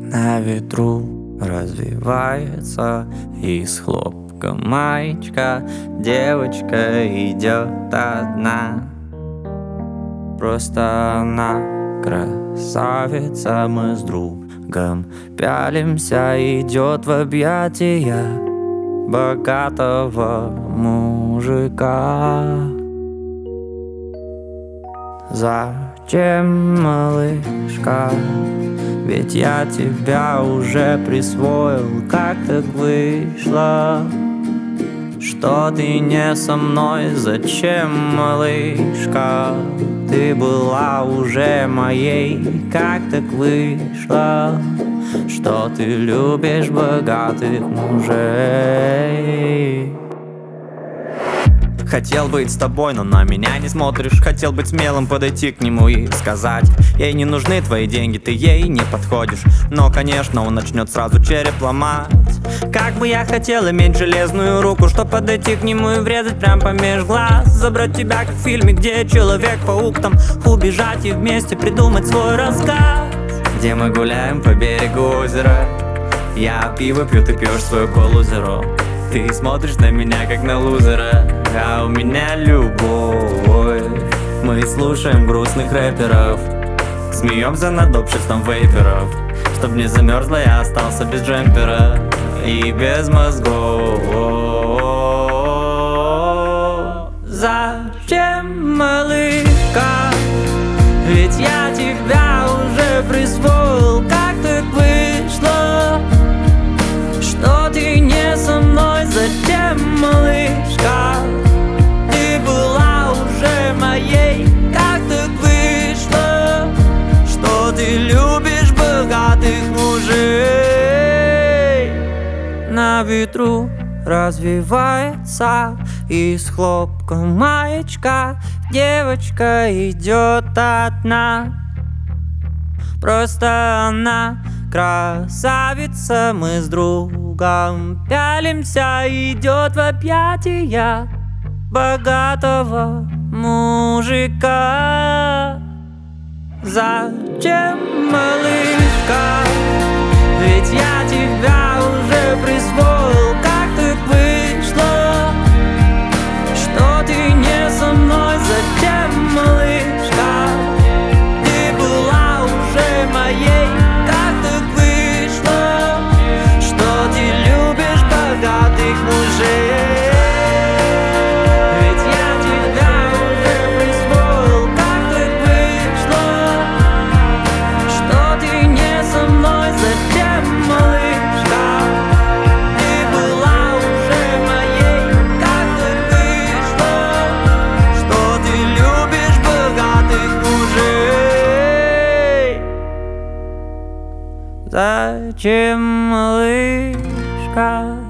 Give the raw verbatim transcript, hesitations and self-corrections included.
На ветру развивается из хлопка маечка. Девочка идет одна, просто она красавица. Мы с другом пялимся, идет в объятия богатого мужика. Зачем, малышка? Ведь я тебя уже присвоил. Как так вышло, что ты не со мной? Зачем, малышка? Ты была уже моей. Как так вышло, что ты любишь богатых мужей? Хотел быть с тобой, но на меня не смотришь. Хотел быть смелым, подойти к нему и сказать: ей не нужны твои деньги, ты ей не подходишь. Но, конечно, он начнет сразу череп ломать. Как бы я хотел иметь железную руку, чтоб подойти к нему и врезать прям помеж глаз. Забрать тебя, как в фильме, где Человек-паук, там убежать и вместе придумать свой рассказ. Где мы гуляем по берегу озера, я пиво пью, ты пьешь свою колу зеро. Ты смотришь на меня, как на лузера, а у меня любовь. Мы слушаем грустных рэперов, смеемся над обществом вейперов. Чтоб не замерзла, я остался без джемпера и без мозгов. Зачем, малышка? Ведь я тебя уже присвоил. Как так вышло, что ты не со мной? Зачем, малышка? Ты была уже моей. Как так вышло, что ты любишь богатых мужей? На ветру развивается из хлопка маечка. Девочка идет одна, просто она красавица. Мы с другом пялимся, идет в объятия богатого мужика. Зачем, малышка? Ведь я тебя уже присвоил. Как так вышло, что ты не со мной? Зачем, малышка? Ты была уже моей. Как так вышло, что ты любишь богатых мужей? Ведь я тебя уже присвоил. Как так вышло, что ты не со мной? Зачем, малышка? Ты была уже моей. Как так вышло, что ты любишь богатых мужей? Зачем, малышка?